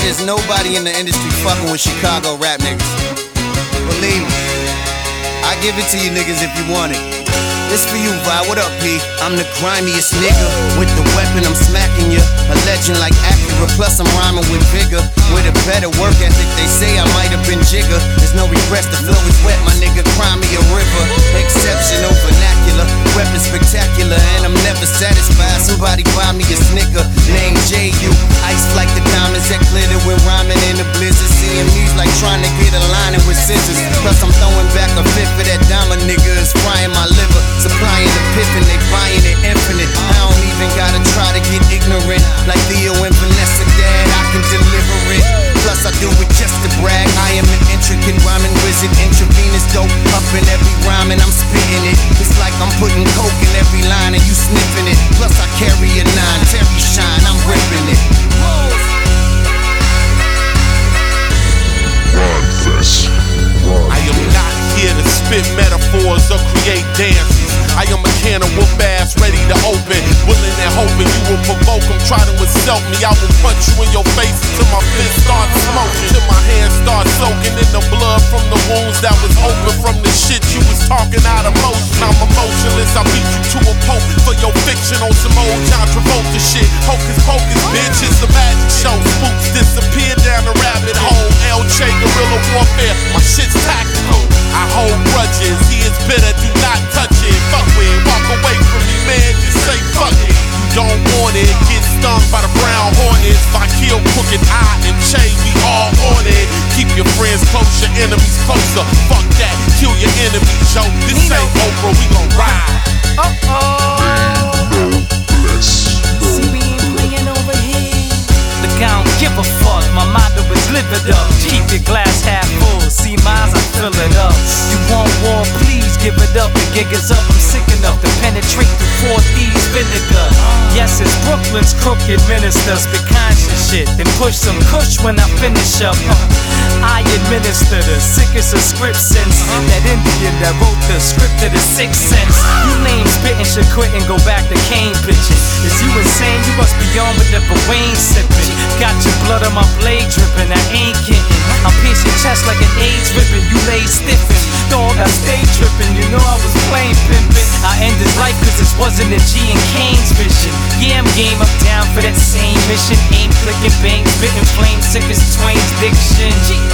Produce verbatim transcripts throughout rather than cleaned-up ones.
there's nobody in the industry fucking with Chicago rap niggas. Believe me, I give it to you niggas if you want it. This for you, Vi. What up, P? I'm the grimiest nigga. With the weapon, I'm smacking ya. A legend like Acura, plus I'm rhyming with vigor. With a better work ethic, they say I might have been jigger. There's no regrets, the flow is wet, my nigga. Cry me a river. Exceptional vernacular, weapon spectacular, and I'm never satisfied. Somebody buy me a snicker. Name J U. Ice like the diamonds that glitter when rhyming in the blizzard. Seeing me's like trying to get a lining with scissors. Plus I'm throwing back a fifth of that diamond, nigga. It's frying my liver. Supplying the piffin', they buying it infinite. I don't even gotta try to get ignorant. Like Theo and Vanessa, dad, I can deliver it. Plus I do it just to brag. I am an intricate rhyming wizard. Intravenous dope up in every rhyme and I'm spitting it. It's like I'm putting coke in every line and you sniffing it. Plus I carry a nine, Terry Shine, I'm ripping it. Rhymefest. I am not here to spit metaphors or create dances. I am a can of whoop ass ready to open, willing and hoping you will provoke them. Try to insult me, I will punch you in your face till my fist starts smoking, till my hands start soaking in the blood from the wounds that was open from the shit you was talking out of motion. I'm emotionless, I beat you to a pulp for your fiction on some old John Travolta shit. Hocus pocus, bitch, it's the magic show. Spooks disappear down the rabbit hole. L J guerrilla warfare, my shit's tactical. I hold grudges, he is bitter, do not touch it. Fuck with it, walk away from me, man, just say fuck it. You don't want it, get stung by the brown hornets. If I kill Crooked I and Che, we all on it. Keep your friends close, your enemies closer. Fuck that, kill your enemies, yo. This ain't Oprah, we gon' ride. Uh-oh. See, we ain't playing over here. Look, I don't give a fuck, my motto is live it up. Keep your glass half full, see mine, I fill it up. You want war, please give it up. The gig is up, I'm sick enough to penetrate through four D's vinegar. Yes, it's Brooklyn's crooked minister, spit conscious shit, then push some kush when I finish up. I administer the sickest of script sense. That Indian that wrote the script of the Sixth Sense. You lame spittin' should quit and go back to cane bitches. Is you insane? You must be on with the Wayne sippin'. Got your blood on my blade drippin', I ain't kidding. I'm pierce your chest like an AIDS ribbon, you lay stiffin'. Dog, I stay trippin', you know I was plain pimpin'. I end this life cause this wasn't a G and Kane's vision. Yeah, I'm game, I'm down for that same mission. Aim, flickin', bang, spittin' flame, sick as Twain's diction.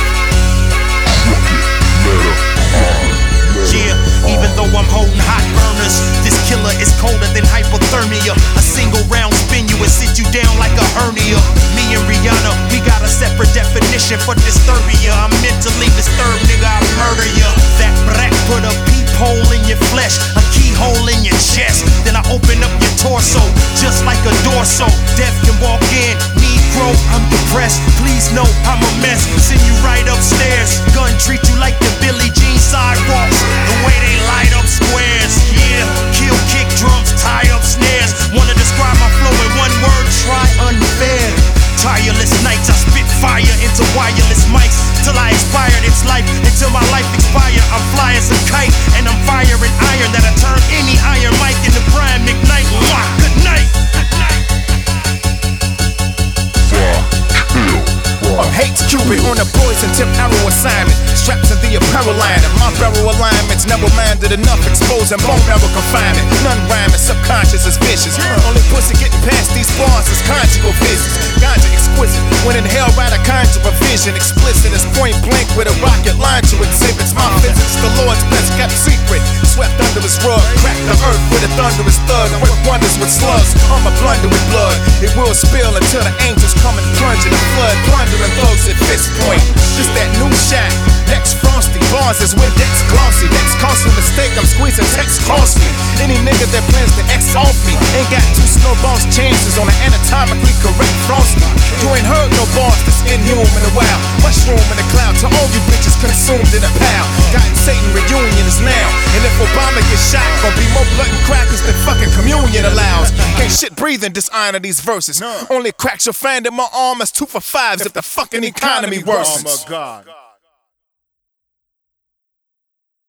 Yeah, even though I'm holding hot burners, this killer is colder than hypothermia. A single round spin you and sit you down like a hernia. Me and Rihanna, we got a separate definition for disturbia. I'm mentally disturbed, nigga, I murder ya. That black put a peephole in your flesh, a keyhole in your chest. Then I open up your torso, just like a dorso. Death can walk in, Negro, I'm depressed. Please know I'm a mess. Send you right upstairs. Gun treat you like the Billie Jean sidewalks. The way they light up squares. Yeah, kill, kick drums, tie up snares. Wanna describe my flow in one word? Try unfair. Tireless nights, I spit fire into wireless mics till I expired. It's life until my life expire. I'm fly as a kite and I'm firing iron that'll turn any iron mic into prime McKnight. Mwah, good night. Good night. I'm Hates Cupid on a poison tip arrow assignment. Straps in the apparel line and my barrel alignments never minded enough, exposing bone marrow confinement. None rhyming, subconscious is vicious. Only pussy getting past these bars is conjugal visits. Ganja exquisite, when in hell right I conjure a vision. Explicit as point blank with a rocket launcher exhibits. My physics, the Lord's best kept secret. Swept under his rug, cracked the earth with a thunderous thud. And work wonders with slugs, I'ma blunder with blood. It will spill until the angels come and plunge in the flood. Plundering thugs at fist point. Just that new shot, next frosty. Bars is with Dex glossy. Next costly mistake, I'm squeezing text costly. Any nigga that plans to X off me ain't got two snowballs chances on an anatomically correct frosty. You ain't heard no bars that's inhuman in a while. Mushroom in the cloud to all you bitches consumed in a pile. Gotten Satan reunion is now. And if Obama gets shot, gon' be more blood and crackers than fucking communion allows. Can't shit breathe in dishonor these verses. Only cracks you'll find in my arm is two for fives if the fucking economy worsens. Oh my God.